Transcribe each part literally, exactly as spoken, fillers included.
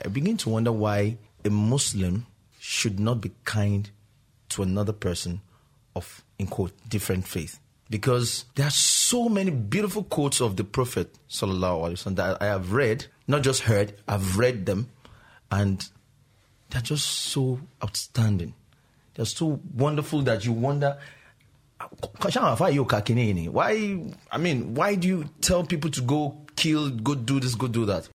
I begin to wonder why a Muslim should not be kind to another person of, in quote, different faith. Because there are so many beautiful quotes of the Prophet sallallahu alaihi wasallam that I have read, not just heard, I've read them, and they're just so outstanding. They're so wonderful that you wonder, why, I mean, why do you tell people to go kill, go do this, go do that?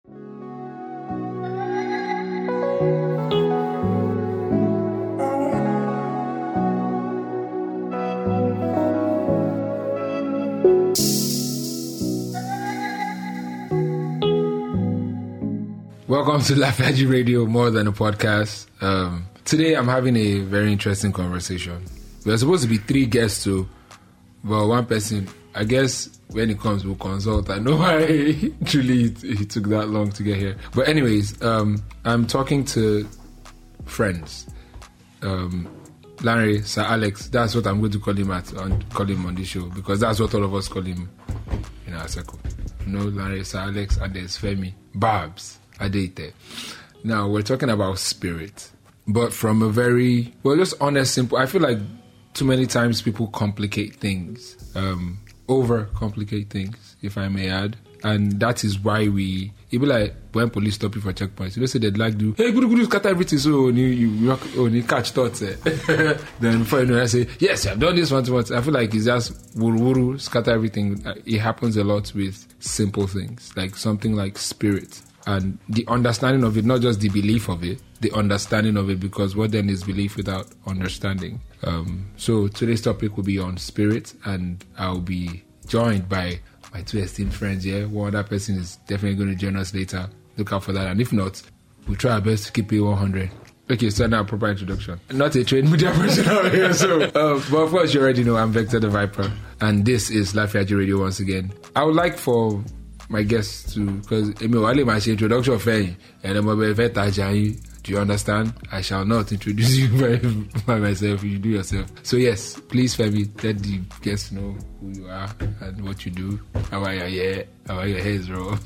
Welcome to Lafayette Radio, more than a podcast. Um, today I'm having a very interesting conversation. We're supposed to be three guests too, but one person, I guess when it comes, we'll consult. I know why truly it, it took that long to get here. But anyways, um, I'm talking to friends. Um, Larry, Sir Alex, that's what I'm going to call him at on call him on this show, because that's what all of us call him in our circle. You know, Larry, Sir Alex, and there's Femi, Babs, Adete. Now we're talking about spirit, but from a very, well, just honest, simple. I feel like too many times people complicate things, um, over complicate things, if I may add. And that is why we, it be like when police stop you for checkpoints, you don't say they'd like to, hey, good, good, scatter everything, so you, you, you, you catch thoughts. Eh? Then before you know, I say, yes, I've done this once, once. I feel like it's just wuru wuru, scatter everything. It happens a lot with simple things, like something like spirit. And the understanding of it, not just the belief of it, the understanding of it, because what then is belief without understanding? Um, so today's topic will be on spirit, and I'll be joined by my two esteemed friends here. One other person is definitely going to join us later. Look out for that. And if not, we'll try our best to keep it one hundred. Okay, so now proper introduction. Not a trained media person here, so, uh, but of course you already know I'm Vector the Viper, and this is Lafayette Radio once again. I would like for my guests to, because I mean, while my introduction of and I'm a do you understand? I shall not introduce you by, by myself. You do yourself. So yes, please, Femi, let the guests know who you are and what you do. How are your hair? How are your hairs, bro?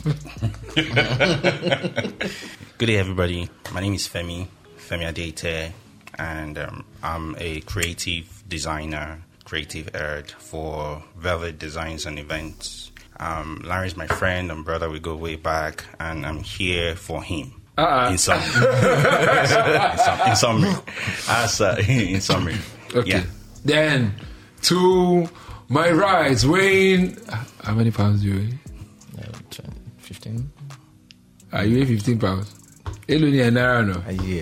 Good day, everybody. My name is Femi, Femi Adete, and um, I'm a creative designer, creative head for Velvet Designs and Events. Um, Larry's my friend and brother. We go way back, and I'm here for him. Uh-uh. In summary, in, sum- in summary, as uh, in summary. Okay. Yeah. Then to my right, Wayne. How many pounds do you weigh? Uh, fifteen. Are you weigh fifteen pounds? Eluni and Nara, no. A year.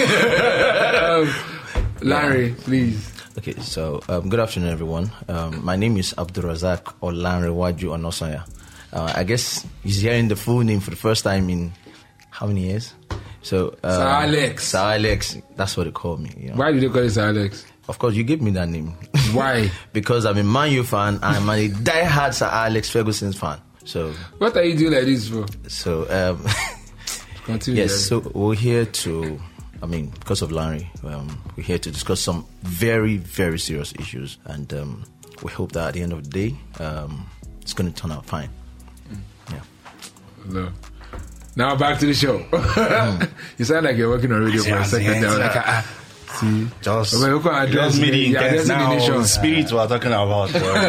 um, Larry, yeah. Please. Okay, so um, good afternoon, everyone. Um, my name is Abdulrazak Olanrewaju Onosanya. Uh, I guess he's hearing the full name for the first time in how many years? So, um, Sir Alex. Sir Alex, that's what they call me. You know? Why do they call you Sir Alex? Of course, you gave me that name. Why? Because I'm a Man U fan. I'm a die-hard Sir Alex Ferguson's fan. So, what are you doing like this for? So, um, continue. Yes, so we're here to. I mean, because of Larry, um, we're here to discuss some very, very serious issues. And um, we hope that at the end of the day, um, it's going to turn out fine. Mm. Yeah. Hello. Now back to the show. Mm. You sound like you're working on radio for a second there. Like, ah, see, just, just meeting guests now. The spirits we're talking about.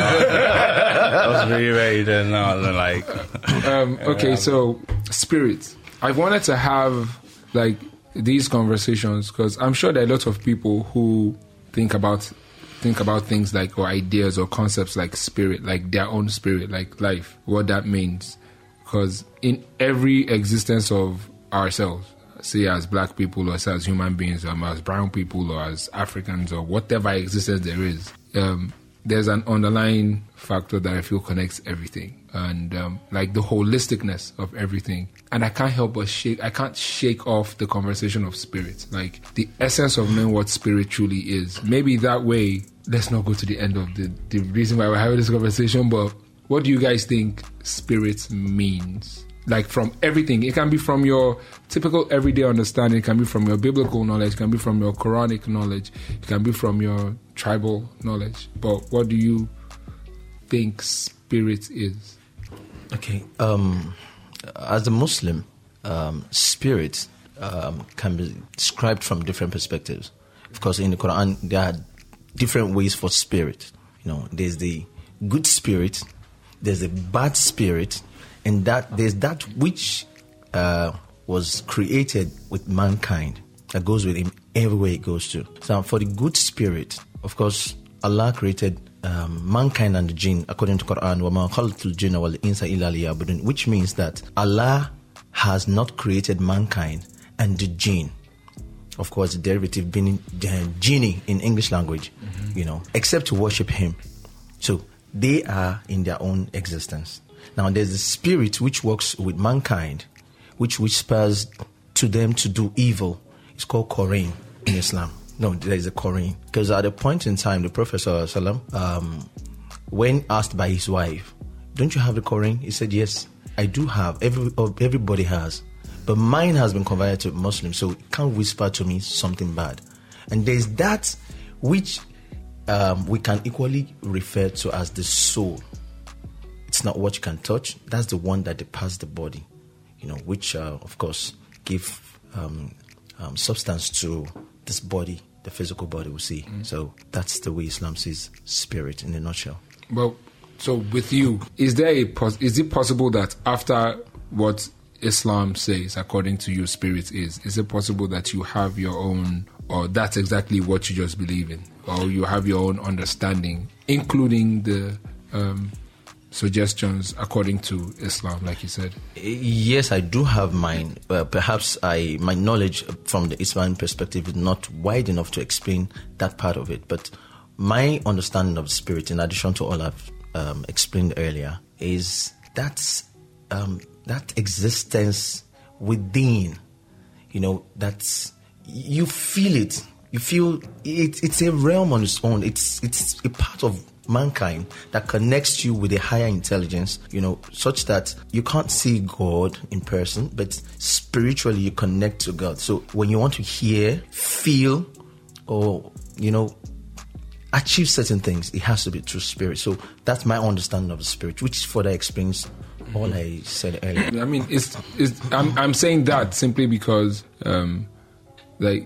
That's very, very then now. Like, um, okay, so spirit. I wanted to have like these conversations because I'm sure there are lots of people who think about think about things like or ideas or concepts like spirit, like their own spirit, like life, what that means. Because in every existence of ourselves, say as black people or say as human beings, or as brown people or as Africans or whatever existence there is, um, there's an underlying factor that I feel connects everything. And um, like the holisticness of everything. And I can't help but shake, I can't shake off the conversation of spirit. Like the essence of knowing what spirit truly is. Maybe that way, let's not go to the end of the, the reason why we're having this conversation, but what do you guys think spirit means? Like from everything. It can be from your typical everyday understanding. It can be from your biblical knowledge. It can be from your Quranic knowledge. It can be from your tribal knowledge. But what do you think spirit is? Okay. Um, as a Muslim, um, spirit um, can be described from different perspectives. Of course, in the Quran, there are different ways for spirit. You know, there's the good spirit, there's the bad spirit, and that there's that which uh, was created with mankind that goes with him everywhere it goes to. So for the good spirit, of course, Allah created um, mankind and the jinn according to Quran, وَمَا خَلْقُ الْجِنَّ وَالْإِنسَ إِلَّا لِيَعْبُدُونَ, which means that Allah has not created mankind and the jinn. Of course, the derivative being uh, genie in English language, mm-hmm. you know, except to worship him. So they are in their own existence. Now, there's the spirit which works with mankind, which whispers to them to do evil. It's called Qur'an in Islam. No, there is a Qur'an. Because at a point in time, the Prophet ﷺ, um, when asked by his wife, don't you have the Qur'an? He said, yes, I do have. Every, everybody has. But mine has been converted to Muslim, so it can't whisper to me something bad. And there's that which um, we can equally refer to as the soul. It's not what you can touch. That's the one that departs the body, you know, which, uh, of course, give um, um, substance to this body, the physical body we see. Mm. So that's the way Islam sees spirit in a nutshell. Well, so with you, is there a pos- is it possible that after what Islam says, according to your spirit is, is it possible that you have your own, or that's exactly what you just believe in, or you have your own understanding, including the um, suggestions according to Islam, like you said? Yes, I do have mine. Uh, perhaps I my knowledge from the Islamic perspective is not wide enough to explain that part of it, but my understanding of spirit, in addition to all I've um, explained earlier, is that's um, that existence within, you know, that's, you feel it. You feel it, it's a realm on its own. It's it's a part of mankind that connects you with a higher intelligence, you know, such that you can't see God in person, but spiritually you connect to God. So when you want to hear, feel, or, you know, achieve certain things, it has to be through spirit. So that's my understanding of the spirit, which further explains all I said earlier. I mean, it's, it's I'm I'm saying that simply because, um, like,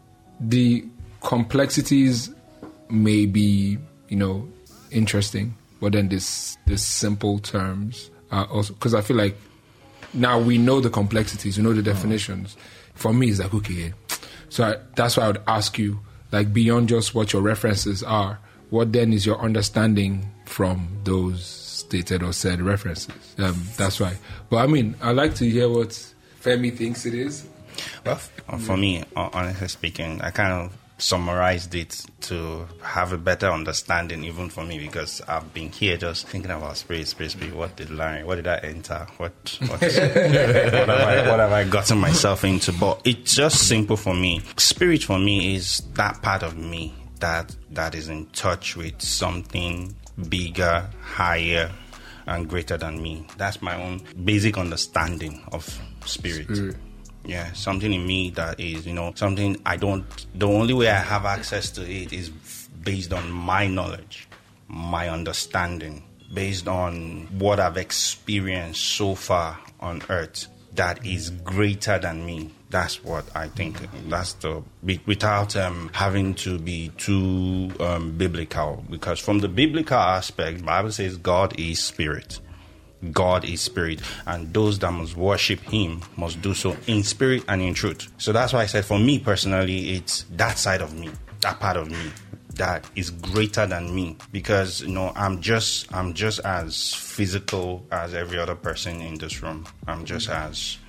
the complexities may be, you know, interesting, but then this this simple terms are also, because I feel like now we know the complexities, we know the definitions. Oh. For me, it's like, okay, so I, that's why I would ask you, like, beyond just what your references are, what then is your understanding from those stated or said references? Um, that's why. But I mean, I'd like to hear what Femi thinks it is. Well, for me, honestly speaking, I kind of summarized it to have a better understanding, even for me, because I've been here just thinking about spirit, spirit, spirit. What did line? What did I enter? What what, what, have I, what have I gotten myself into? But it's just simple for me. Spirit for me is that part of me that that is in touch with something bigger, higher, and greater than me. That's my own basic understanding of spirit. spirit. Yeah, something in me that is, you know, something I don't, the only way I have access to it is based on my knowledge, my understanding, based on what I've experienced so far on earth that is greater than me. That's what I think. That's the, without um, having to be too um, biblical, because from the biblical aspect, the Bible says God is spirit. God is spirit, and those that must worship him must do so in spirit and in truth. So that's why I said, for me personally, it's that side of me, that part of me that is greater than me, because, you know, I'm just I'm just as physical as every other person in this room. I'm just as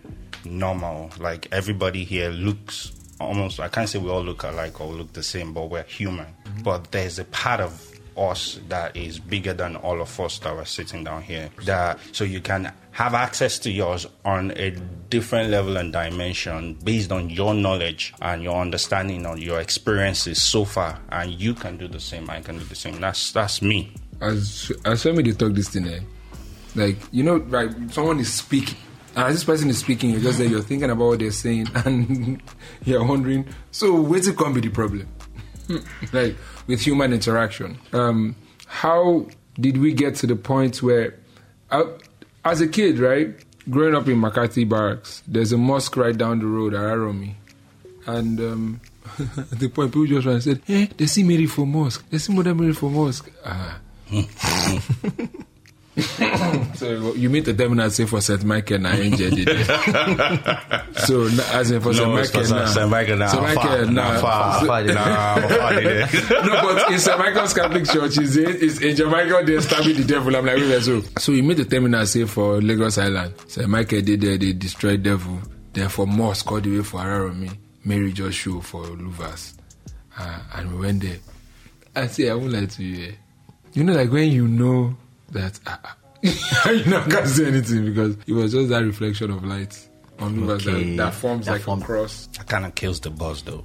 normal. Like, everybody here looks almost, I can't say we all look alike or look the same, but we're human. Mm-hmm. But there's a part of us that is bigger than all of us that were sitting down here, that so you can have access to yours on a different level and dimension based on your knowledge and your understanding of your experiences so far, and you can do the same. I can do the same. That's that's me. As as somebody talk this thing, eh? Like, you know, like someone is speaking, and as this person is speaking, you're just there, you're thinking about what they're saying, and you're wondering, so where's it going to be the problem? Like, with human interaction, um, how did we get to the point where, uh, as a kid, right, growing up in McCarthy Barracks, there's a mosque right down the road, Araromi. And um, at the point, people just ran and said, "Hey, they see Mary for mosque. They see Mother Mary for mosque." Ah. So you meet the terminal say for Saint Michael now, injured it. So as in for No, Saint Michael now, Saint Michael now, Saint Michael far, now. nah, far, So- far, nah, far, there. No, but in Saint Michael's Catholic Church, is is in Jamaica they establish the devil. I'm like, wait, so so you meet the terminal say for Lagos Island. Saint Michael did there, they destroyed devil. Then for mosque all the way for Araromi, Mary just show for Luvas, uh, and we went there. I say I won't lie to you. Eh? You know, like when you know that uh, you know, I can't say anything because it was just that reflection of light on Luvas Okay. that, that forms That like form- a cross. That kind of kills the buzz, though.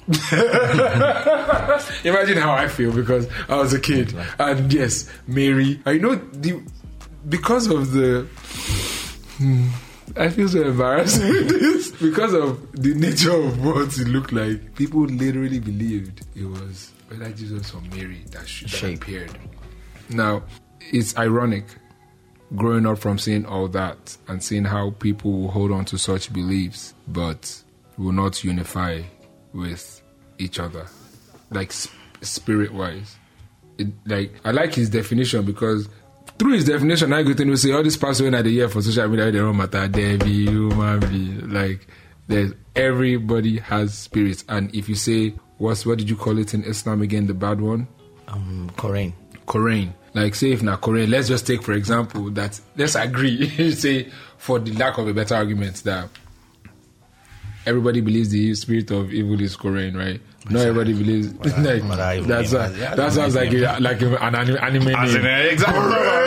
Imagine how I feel because I was a kid, and yes, Mary. I know the because of the. Hmm, I feel so embarrassed with this because of the nature of what it looked like. People literally believed it was whether Jesus or Mary that, sh- that Shape. appeared. Now, it's ironic growing up from seeing all that and seeing how people will hold on to such beliefs, but will not unify with each other, like sp- spirit-wise. It, like I like his definition because through his definition, I go to say all this password at the year for social media, they don't matter. There be human be like there's everybody has spirits, and if you say what's what did you call it in Islam again? The bad one, Um, Korean. Korean. Like say if na Korean, let's just take for example that let's agree say for the lack of a better argument that everybody believes the spirit of evil is Korean, right? Not everybody believes like but I- that's yeah, a, yeah, that sounds like a, like a, an anime, anime As in, name. uh, exactly.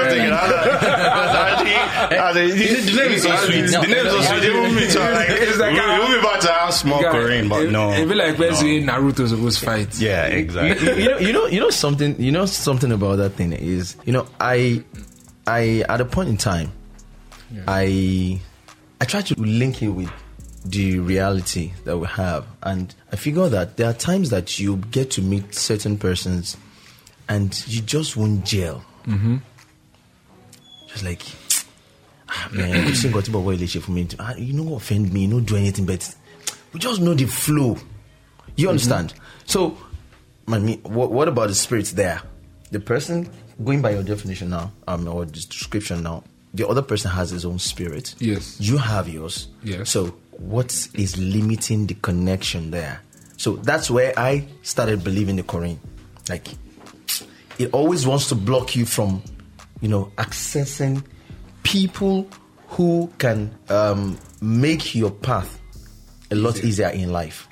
As in, the name is so sweet. The name is so sweet. Even me too. Like, It's like we- a- we'll be about to have small Guy, Korean, but it, no. It be like when no. saying Naruto supposed to fight. Yeah, exactly. you know, you know, you know something. You know something about that thing is, you know, I, I at a point in time, Yeah. I, I try to link it with the reality that we have, and I figure that there are times that you get to meet certain persons, and you just won't gel. Mm-hmm. Just like, ah, man, you still got to about for me. Ah, you know, offend me, you don't do anything, but we just know the flow. You understand? So, I mean, what, what about the spirits there? The person, going by your definition now, um, or this description now, the other person has his own spirit. Yes. You have yours. Yes. So, what is limiting the connection there? So, that's where I started believing the Quran. Like, it always wants to block you from, you know, accessing people who can um, make your path a lot easier in life.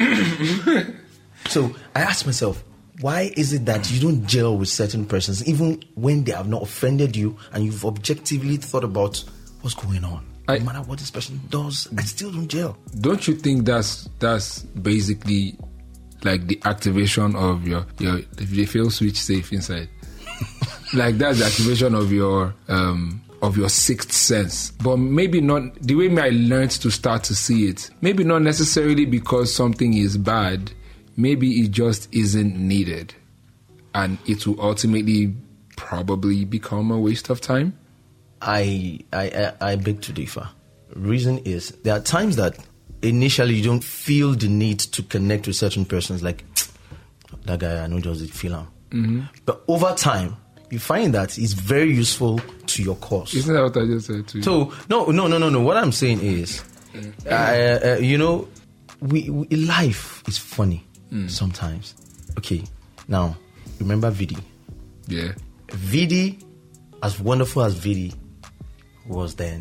So I asked myself, why is it that you don't gel with certain persons, even when they have not offended you and you've objectively thought about what's going on? I- no matter what this person does, I still don't gel. Don't you think that's that's basically like the activation of your your if they feel switch safe inside? Like that's the activation of your um of your sixth sense. But maybe not the way I learned to start to see it. Maybe not necessarily because something is bad. Maybe it just isn't needed. And it will ultimately probably become a waste of time. I, I I I beg to differ. Reason is there are times that initially you don't feel the need to connect with certain persons. Like that guy, I know just feel him. Mm-hmm. But over time, you find that it's very useful to your cause. Isn't that what I just said to you? So no no no no no. What I'm saying is, uh, uh, you know, we, we life is funny sometimes. Okay, now remember Vidi. yeah. Vidi, as wonderful as Vidi was then,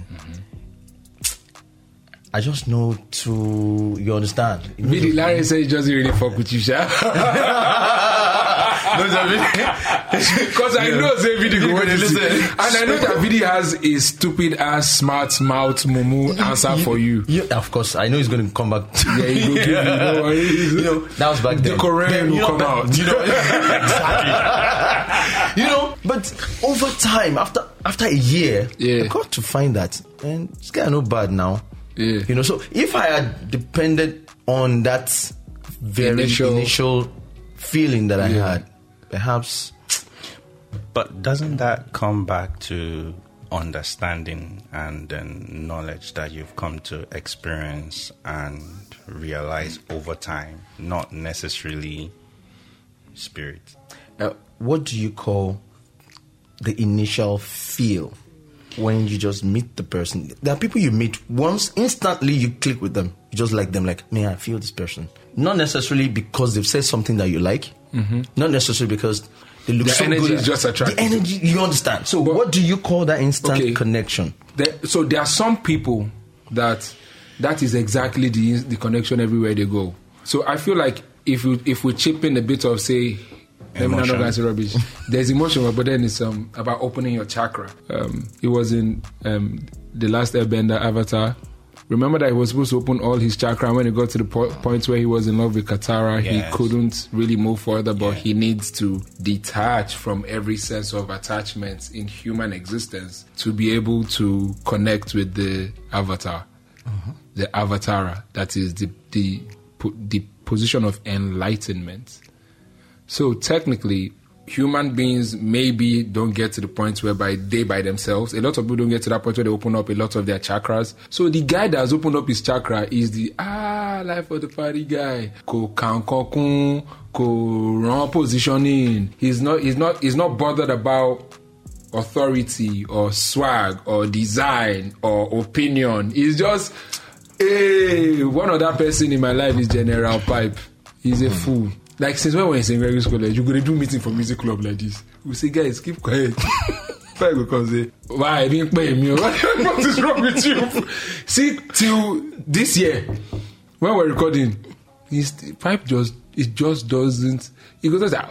I just know to, you understand? Vidi Larry said he just really fuck with you, Sha. Because I know say Vidi go watch this, and I know that Vidi has a stupid ass smart mouth mumu answer for you. Yeah, of course, I know he's going to come back. Yeah, he go give you, no worries. You know, that was back The then. Korean Then, will you know, come but- out. You know, exactly. You know, but over time, after after a year, Yeah. I got to find that, and this guy no bad now. Yeah. You know, so if I had depended on that very Initial- initial, feeling that I Yeah. had, perhaps But doesn't that come back to understanding and then knowledge that you've come to experience and realize over time, not necessarily spirit. Uh, what do you call the initial feel when you just meet the person? There are people you meet once, instantly you click with them. You just like them, like, man, I feel this person. Not necessarily because they've said something that you like. Mm-hmm. Not necessarily because they look the so energy good. is just attractive. The energy, you understand. So but, what do you call that instant okay, connection? There, so there are some people that that is exactly the the connection everywhere they go. So I feel like if we if we chip in a bit of, say, let me not know guys rubbish. There's emotion, but then it's um about opening your chakra. Um, it was in um the last Airbender Avatar. Remember that he was supposed to open all his chakra, and when he got to the po- point where he was in love with Katara, yes. he couldn't really move further, but yeah. he needs to detach from every sense of attachment in human existence to be able to connect with the Avatar, uh-huh. the Avatara, that is the, the, the position of enlightenment. So technically, human beings maybe don't get to the point whereby they by themselves, a lot of people don't get to that point where they open up a lot of their chakras. So the guy that has opened up his chakra is the ah life of the party guy. Ko kankokun, ko wrong positioning. He's not he's not he's not bothered about authority or swag or design or opinion. He's just hey, one other person in my life is General Pipe. He's a fool. Like, since when we were in secondary school, like, you're going to do meeting for music club like this. We say, guys, keep quiet. Pipe will come say, why, I didn't pay me. What is wrong with you? See, till this year, when we're recording, his Pipe just, it just doesn't, he goes, like,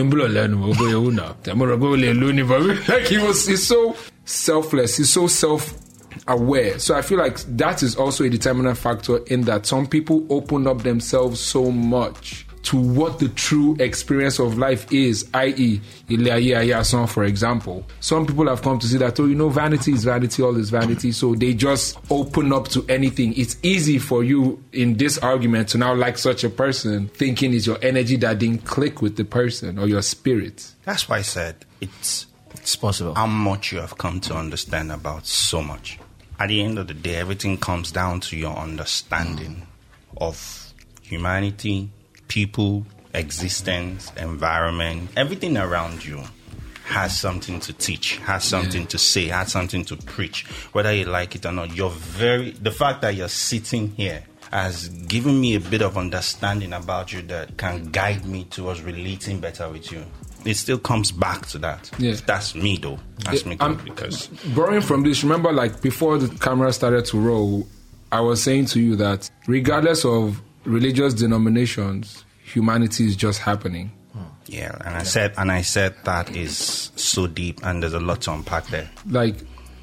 he was, he's so selfless, he's so self-aware. So I feel like that is also a determinant factor in that some people open up themselves so much to what the true experience of life is, that is, Ilya Ayason, for example. Some people have come to see that, oh, you know, vanity is vanity, all is vanity, so they just open up to anything. It's easy for you in this argument to now like such a person, thinking it's your energy that didn't click with the person or your spirit. That's why I said it's, it's possible. How much you have come to understand about so much. At the end of the day, everything comes down to your understanding mm. of humanity, people, existence, environment, everything around you has something to teach, has something yeah. to say, has something to preach, whether you like it or not. You're very, the fact that you're sitting here has given me a bit of understanding about you that can guide me towards relating better with you. It still comes back to that. Yeah. That's me, though. That's yeah, me, though, because borrowing from this, remember, like, before the camera started to roll, I was saying to you that regardless of religious denominations, humanity is just happening. Yeah, and I said, and I said that is so deep, and there's a lot to unpack there. Like,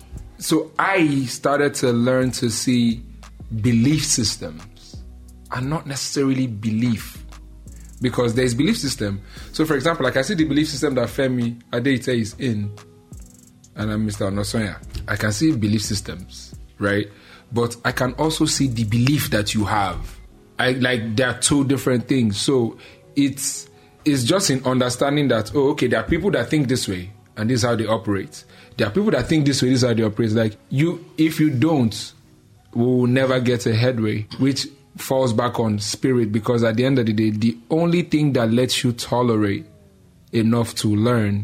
so I started to learn to see belief systems, and not necessarily belief, because there's belief system. So, for example, like I see the belief system that Femi Adeite is in, and I'm Mister Onosonya. I can see belief systems, right? But I can also see the belief that you have. I, like, there are two different things. So it's it's just in understanding that, oh, okay, there are people that think this way, and this is how they operate. There are people that think this way, this is how they operate. Like, you, if you don't, we will never get a headway, which falls back on spirit, because at the end of the day, the only thing that lets you tolerate enough to learn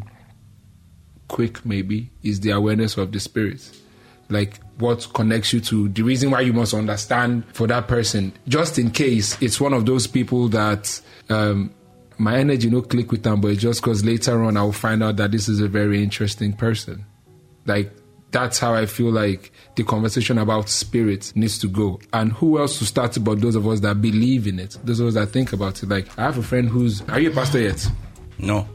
quick, maybe, is the awareness of the spirit. Like, what connects you to the reason why you must understand for that person, just in case it's one of those people that um, my energy no click with them, but it's just because later on I'll find out that this is a very interesting person. Like, that's how I feel like the conversation about spirit needs to go. And who else to start about those of us that believe in it, those of us that think about it. Like, I have a friend who's, are you a pastor yet? No.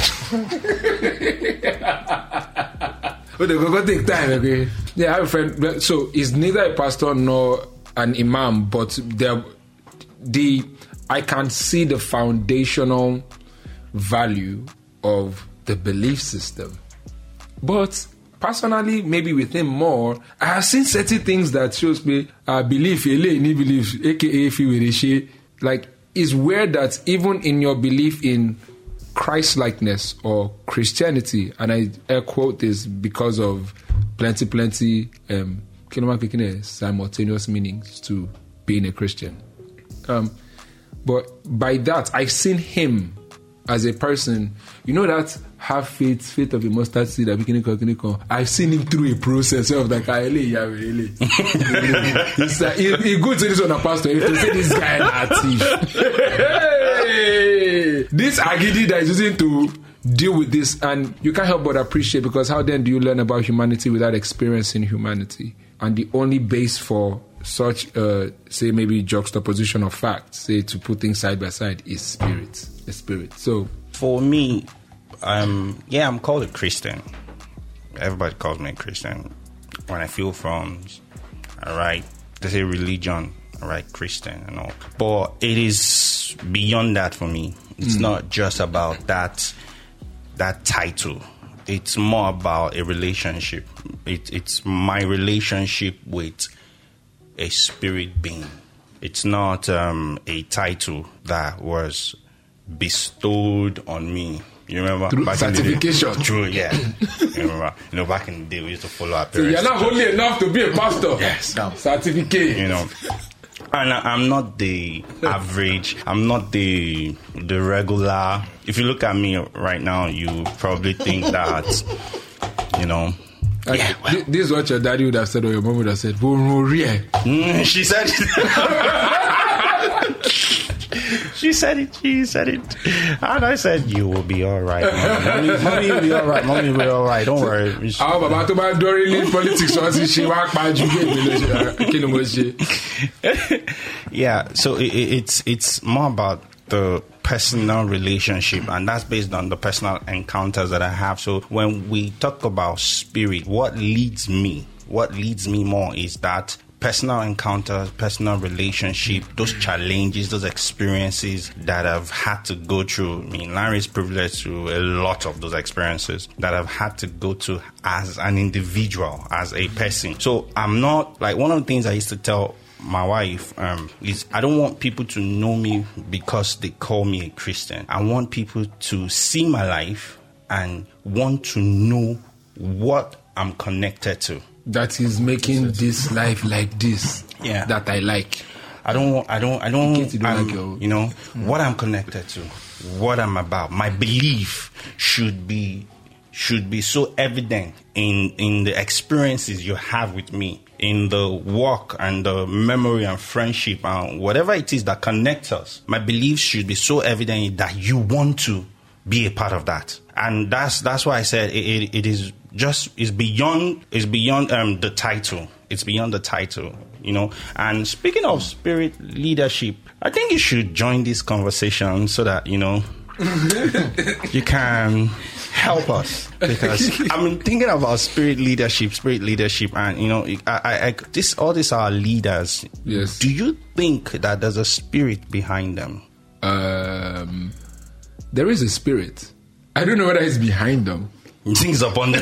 But they're going to take time, okay? Yeah, I have a friend. So he's neither a pastor nor an imam, but the I can see the foundational value of the belief system. But personally, maybe with him more, I have seen certain things that shows me uh, belief, belief, aka like, it's weird that even in your belief in Christ-likeness or Christianity, and I air quote this because of plenty, plenty um, simultaneous meanings to being a Christian. Um, but by that, I've seen him as a person. You know that have faith, faith of a mustard seed. I've seen him through a process of like, it's like, he, he good to this one, pastor. If to say this guy is hey, this agidi that is using to deal with this, and you can't help but appreciate, because how then do you learn about humanity without experiencing humanity? And the only base for such, uh, say maybe juxtaposition of facts, say to put things side by side, is spirit, the spirit. So for me, um, yeah, I'm called a Christian. Everybody calls me a Christian. When I feel from, all right, they say religion, all right, Christian and all. But it is beyond that for me. It's mm. not just about that that title. It's more about a relationship. It, it's my relationship with a spirit being. It's not um, a title that was bestowed on me. You remember? Through back certification. In the day, true, yeah. You remember? You know, back in the day, we used to follow our So parents. you're not holy enough to be a pastor. Yes. Certificate. You know. And I, I'm not the average. I'm not the the regular. If you look at me right now, you probably think that, you know. Like, yeah, well. This is what your daddy would have said, or your mom would have said. Mm, she said it. She said it. She said it. And I said, you will be all right. Mommy, mommy, mommy will be all right. Mommy will be all right. Don't worry. How about to buy during politics? Yeah, so it, it's it's more about the personal relationship, and that's based on the personal encounters that I have. So when we talk about spirit, what leads me, what leads me more is that personal encounters, personal relationship, those challenges, those experiences that I've had to go through. I mean, Larry is privileged to a lot of those experiences that I've had to go to as an individual, as a person. So I'm not, like, one of the things I used to tell my wife um, is I don't want people to know me because they call me a Christian. I want people to see my life and want to know what I'm connected to. That is making this life like this. Yeah. That I like. I don't want, I don't, I don't, you, don't I'm, like your, you know, mm. what I'm connected to, what I'm about. My belief should be, should be so evident in, in the experiences you have with me, in the work and the memory and friendship and whatever it is that connects us. My beliefs should be so evident that you want to be a part of that. And that's that's why I said it, it, it is just is beyond is beyond um, the title. It's beyond the title, you know. And speaking of spirit leadership, I think you should join this conversation so that, you know, you can help us, because I'm thinking about spirit leadership, spirit leadership, and you know, I, I, I this all these are leaders. Yes. Do you think that there's a spirit behind them? Um, there is a spirit. I don't know whether it's behind them. Things upon them,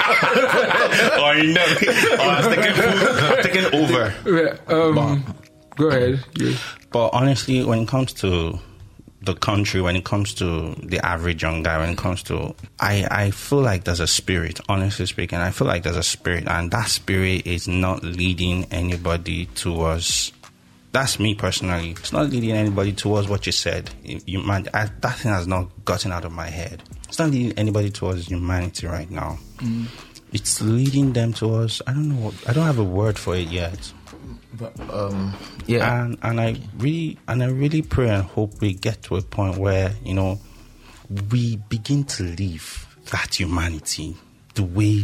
or in them, or it's taken, taken over. Yeah, um, go ahead. Yes. But honestly, when it comes to the country, when it comes to the average young guy, when it comes to, I, I feel like there's a spirit, honestly speaking, I feel like there's a spirit, and that spirit is not leading anybody towards, that's me personally, it's not leading anybody towards what you said. You, man, I, that thing has not gotten out of my head. It's not leading anybody towards humanity right now. Mm. It's leading them towards, I don't know, I don't have a word for it yet. But, um, yeah, and and I really and I really pray and hope we get to a point where, you know, we begin to live that humanity the way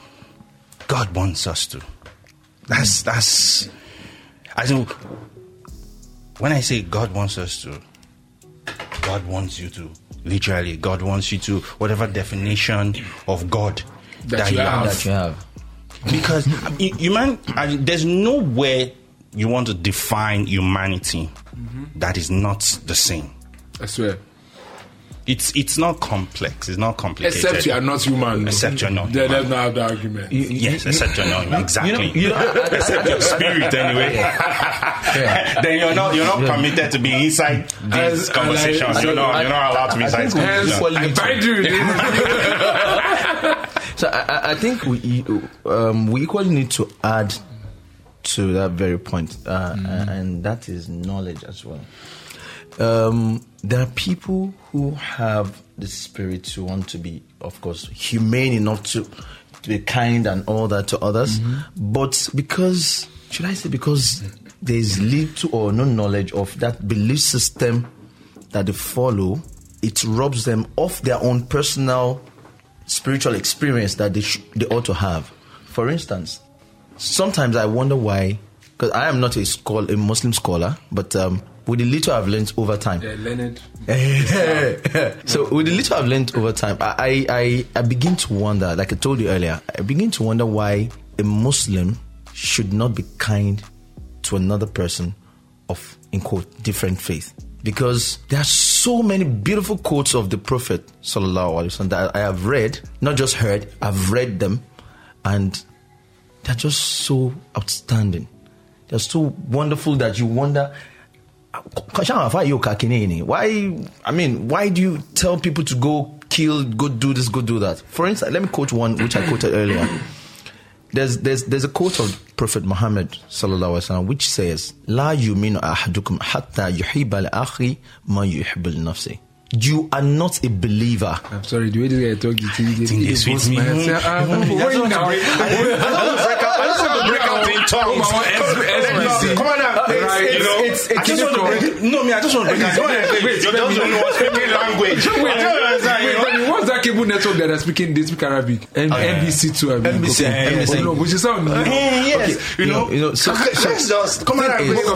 God wants us to. That's that's. I think when I say God wants us to, God wants you to. Literally, God wants you to, whatever definition of God that, that you, you have. have. that you have. Because human, there's no way you want to define humanity mm-hmm. that is not the same. I swear. It's it's not complex. It's not complicated. Except you are not human. Except you're not human. human. Let's not have the argument. You, you, yes, you, except you're not human. Exactly. You know, you know, except your spirit anyway. Yeah. Then you're not you're not yeah. permitted to be inside these I, conversations. I, I, you're not I, you're not allowed to be inside these conversations. I bind you. So So I, I think we um, we equally need to add to that very point, uh, mm. and that is knowledge as well. Um, there are people who have the spirit to want to be, of course, humane enough to, to be kind and all that to others, mm-hmm. but because, should I say, because there is little or no knowledge of that belief system that they follow, it robs them of their own personal spiritual experience that they sh- they ought to have. For instance, sometimes I wonder why, because I am not a scholar, a Muslim scholar, but um, with the little I've learned over time. Yeah, learned. So with the little I've learned over time, I, I, I begin to wonder, like I told you earlier, I begin to wonder why a Muslim should not be kind to another person of, in quote, different faith. Because there are so many beautiful quotes of the Prophet Sallallahu Alaihi Wasallam that I have read, not just heard, I've read them, and they're just so outstanding. They're so wonderful that you wonder, why, I mean, why do you tell people to go kill, go do this, go do that? For instance, let me quote one which I quoted earlier. There's there's there's a quote of Prophet Muhammad sallallahu alaihi wasallam which says, "La yuminu ahadukum hatta yuhibba li akhi ma yuhibbu li nafsi." You are not a believer. I'm sorry, the way this guy talked to you, I think this with me. I just want to break out in tongues. Come on now. You know, it's, it's, I just want to break. No, me, I just want to break out. You're just only speaking language. What's that cable network that are speaking? They speak Arabic. N B C two. N B C. N B C. No, which is sound. Yes. You know. You know. So let's just come on.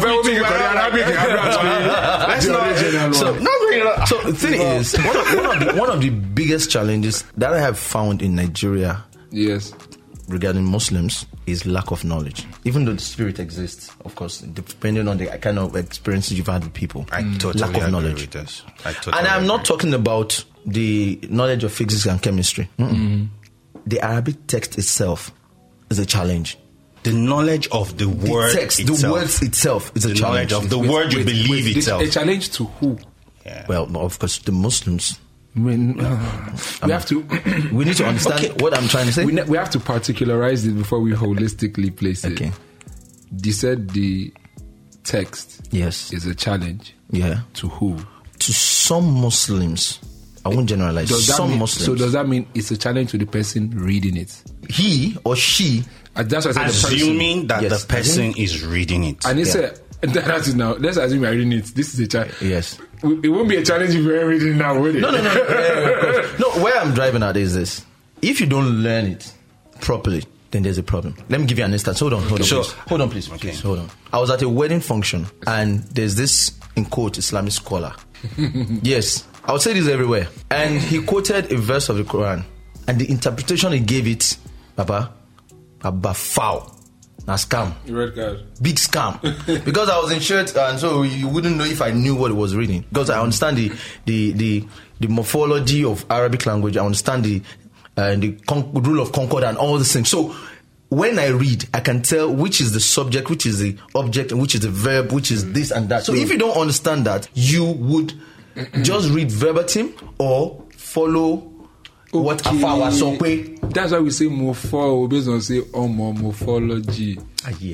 So the thing is, one of, one of the one of the biggest challenges that I have found in Nigeria, yes, regarding Muslims is lack of knowledge. Even though the spirit exists, of course, depending on the kind of experiences you've had with people, I mm. totally lack of agree knowledge. With this. I totally and I'm agree. not talking about the knowledge of physics and chemistry. Mm. The Arabic text itself is a challenge. The knowledge of the word the text, itself. the words itself is the a challenge. Knowledge of the wait, word you wait, believe wait, itself. A challenge to who? Yeah. Well, of course, the Muslims. When, uh, we have to. We need to understand okay. what I'm trying to say. We, ne- we have to particularize it before we holistically place it. Okay. They said the text. Yes. Is a challenge. Yeah. To who? To some Muslims. I won't generalize. Does that some mean, Muslims. So does that mean it's a challenge to the person reading it? He or she. Uh, that's what I said. Assuming the that yes. the person Assuming. is reading it. And he yeah. said, that is now. Let's assume you're reading it. This is a challenge. Yes. It won't be a challenge if you're reading it now, would it? No, no, no. no, yeah, no, where I'm driving at is this. If you don't learn it properly, then there's a problem. Let me give you an instance. Hold on, hold on, sure. please. Hold on, please. Okay. Please, hold on. I was at a wedding function, and there's this, in quote, Islamic scholar. Yes, I would say this everywhere. And he quoted a verse of the Quran, and the interpretation he gave it, Papa, Papa, foul. A scam. Red card. Big scam. Because I was in church, and so you wouldn't know if I knew what it was reading. Because I understand the the the, the morphology of Arabic language. I understand the uh, the con- rule of concord and all these things. So when I read, I can tell which is the subject, which is the object, and which is the verb, which is this and that. So if you don't understand that, you would just read verbatim or follow okay. what Afawa Sokwe. That's why we say morpho based on say omo morphology. Ah, yeah.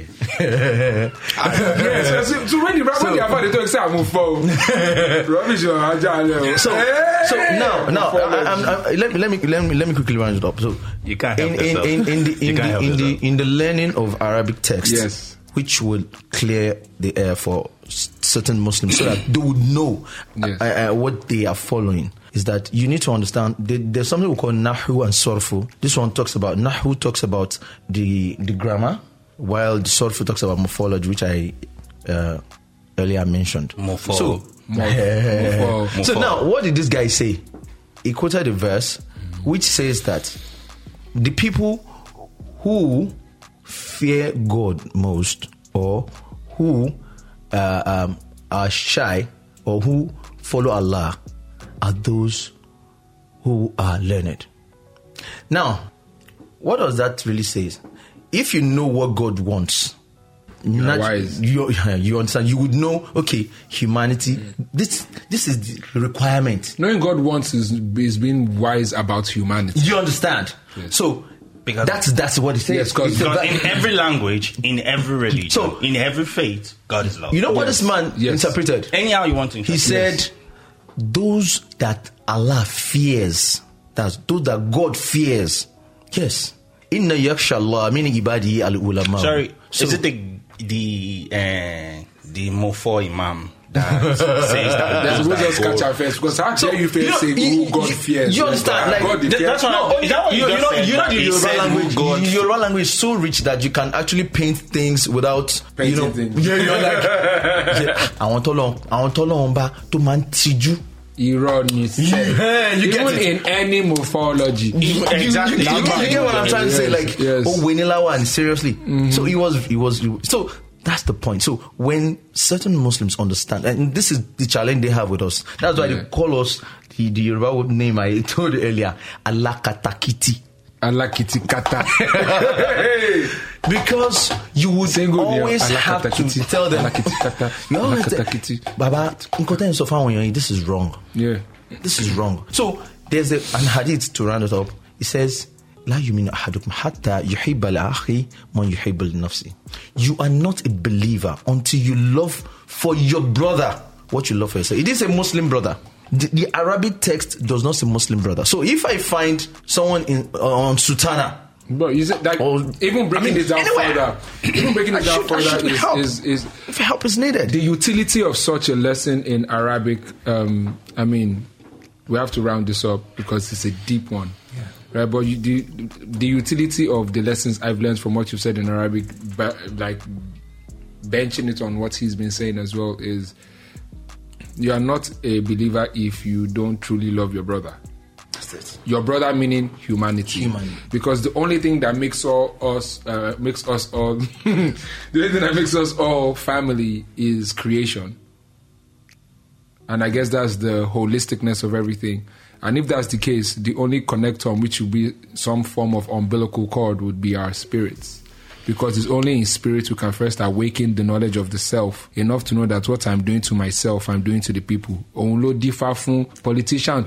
Yes. So, so when the when the Afa they talk say morpho, rubbish or ajale. So so now now I, I, I, let me let me let me let me quickly round it up. So you can't help in, in, in, in the in the in the in the learning of Arabic text, yes, which will clear the air for certain Muslims so that they would know yes. uh, uh, what they are following. Is that you need to understand there's something we call Nahu and Sorfu. This one talks about Nahu talks about the the grammar, while the Sorfu talks about morphology, which I uh, earlier mentioned. Morpho. So, Morpho. Morpho. so now what did this guy say? He quoted a verse which says that the people who fear God most, or who uh, um, are shy, or who follow Allah, are those who are learned. Now, what does that really say? If you know what God wants, nat- wise. You, you understand? You would know. Okay, humanity. Mm. This this is the requirement. Knowing God wants is is being wise about humanity. You understand? Yes. So. Because that's that's what it says. Yes, because in every language, in every religion, so, in every faith, God is love. You know what yes. this man yes. interpreted? Anyhow you want to interpret. He said, yes. those that Allah fears, that's those that God fears. Yes. Inna yakhsha Allah min ibadihi al-ulama. Sorry, so, is it the the uh, the Mofo Imam that says that? That's what just catch our face, because how dare you say who God fears? You understand? Like, God, that, that's no, is that what you, you, you know, you know the Yoruba language. God. Yoruba language is so rich that you can actually paint things without painting you know. Things. Yeah, you're like. I want to learn. I want to learn about to man tiju. Ironic. Yeah, you Even get it. in any morphology. You, exactly. You, you, you, you get what I'm trying to say? Like, yes. oh, Winila one, seriously. Mm-hmm. So he was, he was, so that's the point. So when certain Muslims understand, and this is the challenge they have with us, that's why yeah. they call us the, the Yoruba name I told you earlier, Alakatakiti. Alakitikata. Because you would Single always have to tell them, you always say, Baba, this is wrong. Yeah. This is wrong. So there's a, an hadith to round it up. It says, لا يؤمن أحدكم حتى يحب لأخيه ما يحب لنفسه. You are not a believer until you love for your brother what you love for yourself. It is a Muslim brother. The, the Arabic text does not say Muslim brother. So if I find someone in uh, on Sultana, but you said that or, even breaking I mean, it down anywhere, further, even breaking it down should, further is, is, is if help is needed. The utility of such a lesson in Arabic. Um, I mean, we have to round this up because it's a deep one. Yeah. Right, but you, the the utility of the lessons I've learned from what you've said in Arabic, but like benching it on what he's been saying as well, is you are not a believer if you don't truly love your brother. That's it. Your brother meaning humanity. Humanity. Because the only thing that makes all us uh, makes us all the only thing that makes us all family is creation. And I guess that's the holisticness of everything. And if that's the case, the only connector on which will be some form of umbilical cord would be our spirits. Because it's only in spirit we can first awaken the knowledge of the self, enough to know that what I'm doing to myself, I'm doing to the people. Politician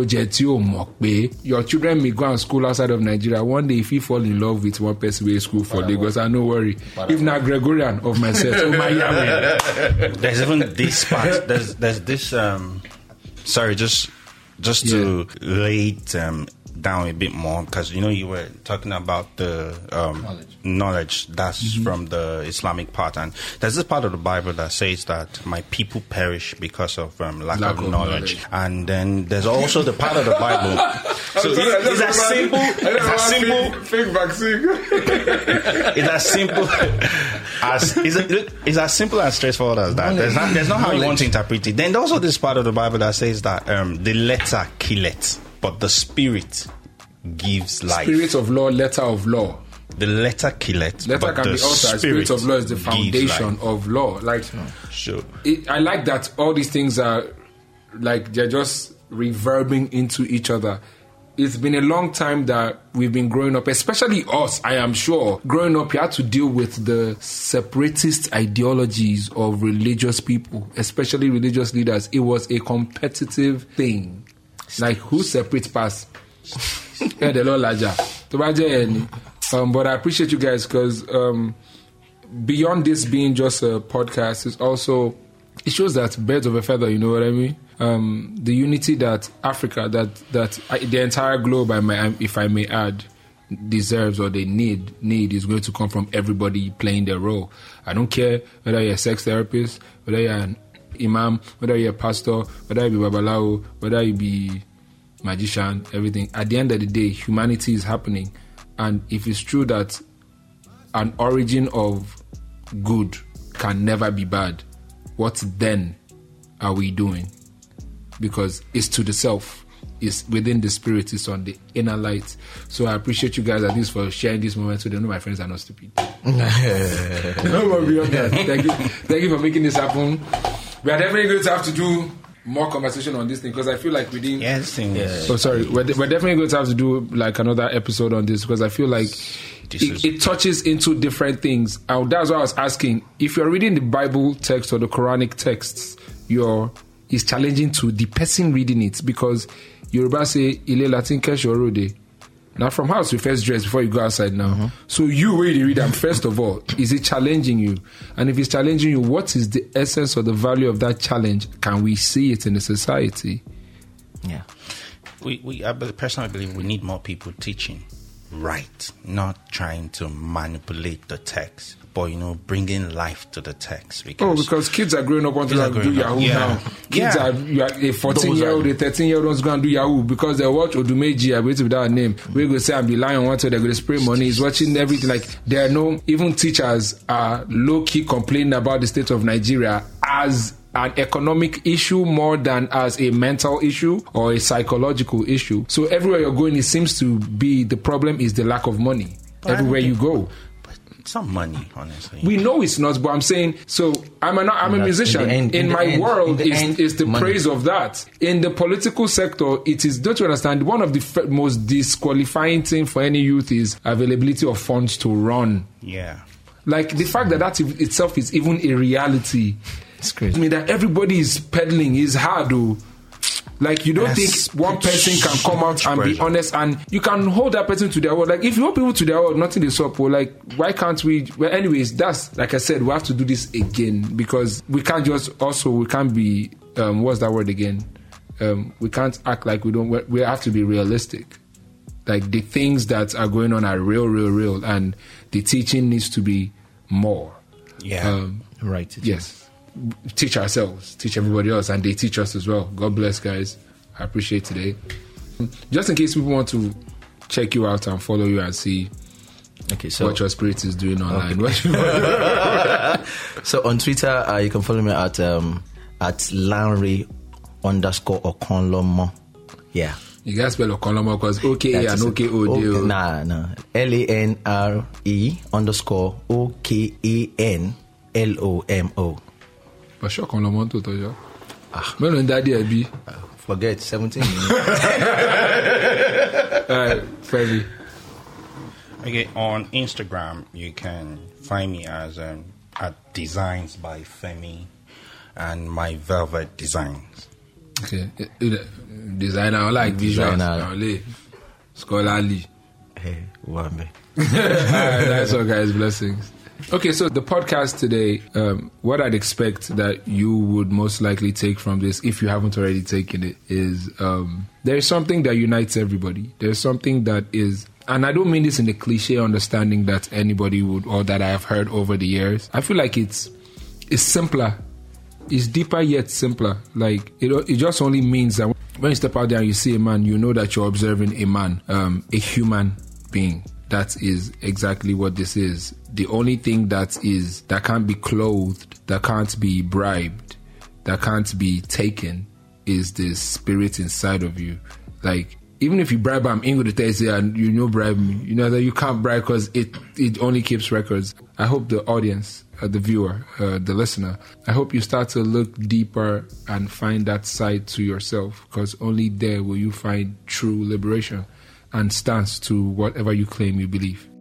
your children may go and school outside of Nigeria. One day, if you fall in love with one person, we school for Lagos, I no worry. If not Gregorian of myself, oh my God. There's even this part. There's there's this. Um, sorry, just just to yeah. lay it um, down a bit more, because you know you were talking about the um, knowledge. knowledge that's mm-hmm. from the Islamic part, and there's this part of the Bible that says that my people perish because of um, lack, lack of, of knowledge. knowledge, and then there's also the part of the Bible. So sorry, it's, it's as simple. It's as simple. Fake vaccine. It's as simple as it's, it's as simple and straightforward as that. There's not there's not how you want to interpret it. Then there's also this part of the Bible that says that um, the letter killeth, but the spirit gives life. Spirit of law, letter of law. The letter killeth. Letter but can the be altered. Spirit, spirit of law is the foundation of law. Like, sure. It, I like that all these things are like they're just reverbing into each other. It's been a long time that we've been growing up, especially us, I am sure. Growing up, you had to deal with the separatist ideologies of religious people, especially religious leaders. It was a competitive thing. Like, who separates past? Yeah, the Lord larger. Um, but I appreciate you guys because um, beyond this being just a podcast, it's also, it shows that birds of a feather, you know what I mean? Um, the unity that Africa, that that I, the entire globe, I may, if I may add, deserves or they need, need is going to come from everybody playing their role. I don't care whether you're a sex therapist, whether you're an imam, whether you're a pastor, whether you be babalawo, whether you be magician, everything. At the end of the day, humanity is happening. And if it's true that an origin of good can never be bad, what then are we doing? Because it's to the self, it's within the spirit, it's on the inner light. So I appreciate you guys at least for sharing this moment so they know my friends are not stupid. No more beyond that. Thank you. Thank you for making this happen. We are definitely going to have to do more conversation on this thing because I feel like we didn't. Yes, yeah. Oh, sorry. We're, de- we're definitely going to have to do like another episode on this because I feel like This it, is it touches into different things. And that's why I was asking, if you're reading the Bible text or the Quranic texts, you're it's challenging to the person reading it, because Yoruba say ile Latin kesho. Now, from house, you first dress before you go outside now. Mm-hmm. So you really read them, first of all, is it challenging you? And if it's challenging you, what is the essence or the value of that challenge? Can we see it in the society? Yeah. We, we I personally believe we need more people teaching right, not trying to manipulate the text, but, you know, bringing life to the text. Because oh, because kids are growing up wanting to do Yahoo yeah. now. Kids yeah. are, you are a fourteen-year-old, a thirteen-year-old wants to go and do Yahoo because they watch Odumeji, I wait without a name. Mm-hmm. We're going to say and be lying on one, so they're going to spray money. He's watching everything. Like, there are no, even teachers are low-key complaining about the state of Nigeria as an economic issue more than as a mental issue or a psychological issue. So everywhere you're going, it seems to be the problem is the lack of money. But everywhere you go. It's not money, honestly. We know it's not, but I'm saying, so I'm a, I'm a musician. In, end, in, in my end, world, is the, is the praise of that. In the political sector, it is, don't you understand, one of the f- most disqualifying things for any youth is availability of funds to run. Yeah. Like, the fact that that itself is even a reality. It's crazy. I mean, that everybody is peddling is hard, though. Like, you don't That's think one person can come out and pressure. be honest, and you can hold that person to their word. Like, if you hold people to their word, nothing is up. Or like, why can't we? Well, anyways, that's, like I said, we have to do this again, because we can't just, also, we can't be, um, what's that word again? Um, we can't act like we don't, we have to be realistic. Like, the things that are going on are real, real, real, and the teaching needs to be more. Yeah. Um, right. Yes. Teach ourselves, teach everybody else, and they teach us as well. God bless, guys. I appreciate today. Just in case people want to check you out and follow you and see okay, so, what your spirit is doing online. Okay. So on Twitter, uh, you can follow me at um, at Lanre underscore Okonlomo. Yeah. You guys spell Okonlomo because O K A and O K O D. Nah, nah. L A N R E underscore O K A N L O M O. But sure, Okonlomo to tell you. Ah, when when daddy I be. Forget seventeen. Alright, Femi. Okay, on Instagram you can find me as um, at Designs by Femi and My Velvet Designs. Okay, designer I like visuals, scholarly. Hey, Wambe. Alright, that's all, guys. Blessings. Okay, so the podcast today, um, what I'd expect that you would most likely take from this, if you haven't already taken it, is um, there's something that unites everybody. There's something that is, and I don't mean this in the cliche understanding that anybody would, or that I have heard over the years. I feel like it's it's simpler. It's deeper yet simpler. Like, it, it just only means that when you step out there and you see a man, you know that you're observing a man, um, a human being. That is exactly what this is. The only thing that is, that can't be clothed, that can't be bribed, that can't be taken is the spirit inside of you. Like, even if you bribe, I'm in with the test and you know bribe me, you know that you can't bribe because it, it only keeps records. I hope the audience, uh, the viewer, uh, the listener, I hope you start to look deeper and find that side to yourself, because only there will you find true liberation and stance to whatever you claim you believe.